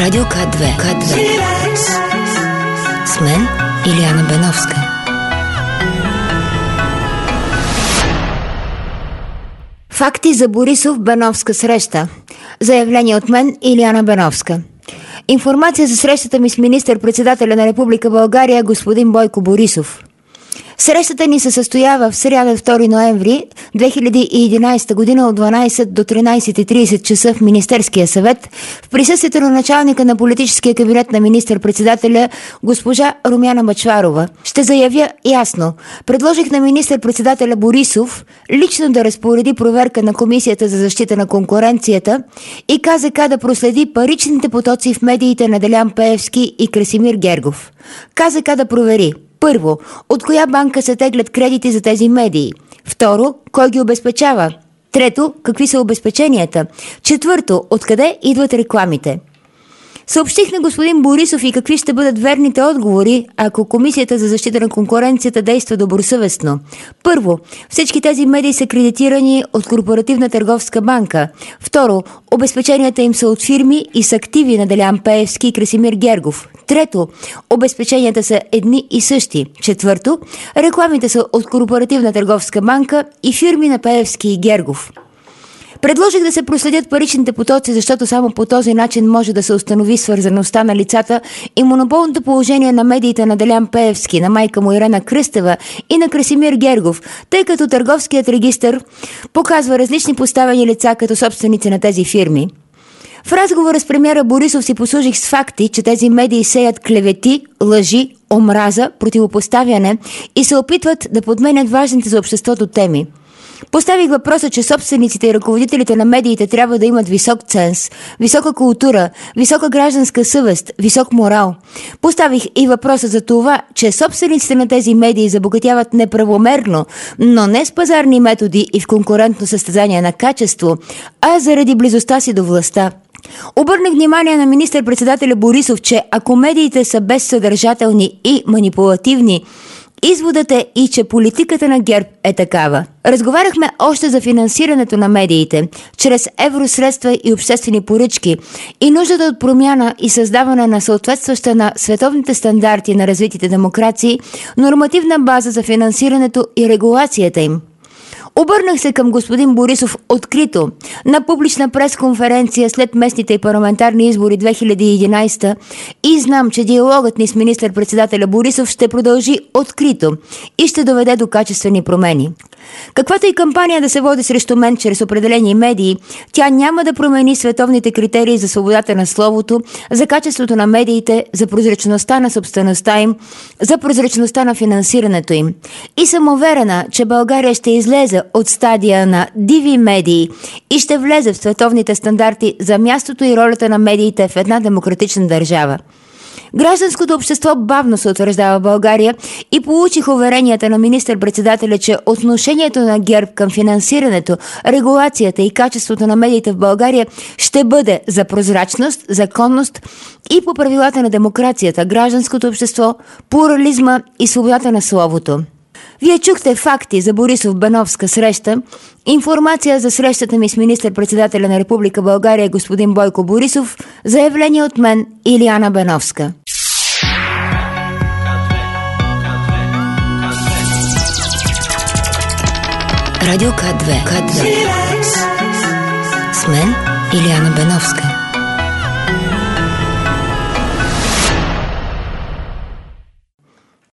Радио К2. С мен Илияна Беновска. Факти за Борисов-Беновска среща. Заявление от мен Илияна Беновска. Информация за срещата ми с министър-председателя на Република България господин Бойко Борисов. Срещата ни се състоява в сряда 2 ноември 2011 година от 12 до 13:30 часа в Министерския съвет в присъствието на началника на политическия кабинет на министър-председателя госпожа Румяна Бъчварова. Ще заявя ясно. Предложих на министър-председателя Борисов лично да разпореди проверка на Комисията за защита на конкуренцията и КЗК да проследи паричните потоци в медиите на Делян Пеевски и Красимир Гергов. КЗК да провери: първо, от коя банка се теглят кредити за тези медии? Второ, кой ги обезпечава? Трето, какви са обезпеченията? Четвърто, откъде идват рекламите? Съобщих на господин Борисов и какви ще бъдат верните отговори, ако Комисията за защита на конкуренцията действа добросъвестно. Първо, всички тези медии са кредитирани от Корпоративна търговска банка. Второ, обезпеченията им са от фирми и с активи на Делян Пеевски и Красимир Гергов. Трето, обезпеченията са едни и същи. Четвърто, рекламите са от Корпоративна търговска банка и фирми на Пеевски и Гергов. Предложих да се проследят паричните потоци, защото само по този начин може да се установи свързаността на лицата и монополното положение на медиите на Делян Пеевски, на майка му Ирена Кръстева и на Красимир Гергов, тъй като търговският регистър показва различни поставени лица като собственици на тези фирми. В разговора с премиера Борисов си послужих с факти, че тези медии сеят клевети, лъжи, омраза, противопоставяне и се опитват да подменят важните за обществото теми. Поставих въпроса, че собствениците и ръководителите на медиите трябва да имат висок ценз, висока култура, висока гражданска съвест, висок морал. Поставих и въпроса за това, че собствениците на тези медии забогатяват неправомерно, но не с пазарни методи и в конкурентно състезание на качество, а заради близостта си до властта. Обърнах внимание на министър-председателя Борисов, че ако медиите са безсъдържателни и манипулативни, изводът е и че политиката на ГЕРБ е такава. Разговаряхме още за финансирането на медиите, чрез евросредства и обществени поръчки и нуждата от промяна и създаване на съответстваща на световните стандарти на развитите демокрации нормативна база за финансирането и регулацията им. Обърнах се към господин Борисов открито на публична пресконференция след местните и парламентарни избори 2011 и знам, че диалогът ни с министър-председателя Борисов ще продължи открито и ще доведе до качествени промени. Каквато и кампания да се води срещу мен чрез определени медии, тя няма да промени световните критерии за свободата на словото, за качеството на медиите, за прозрачността на собствеността им, за прозрачността на финансирането им. И съм уверена, че България ще излезе от стадия на диви медии и ще влезе в световните стандарти за мястото и ролята на медиите в една демократична държава. Гражданското общество бавно се утвърждава в България и получих уверенията на министър-председателя, че отношението на ГЕРБ към финансирането, регулацията и качеството на медиите в България ще бъде за прозрачност, законност и по правилата на демокрацията, гражданското общество, плурализма и свободата на словото. Вие чухте факти за Борисов-Беновска среща, информация за срещата ми с министър-председателя на Република България господин Бойко Борисов, заявление от мен Илияна Беновска. Радио К2. С мен Илияна Беновска.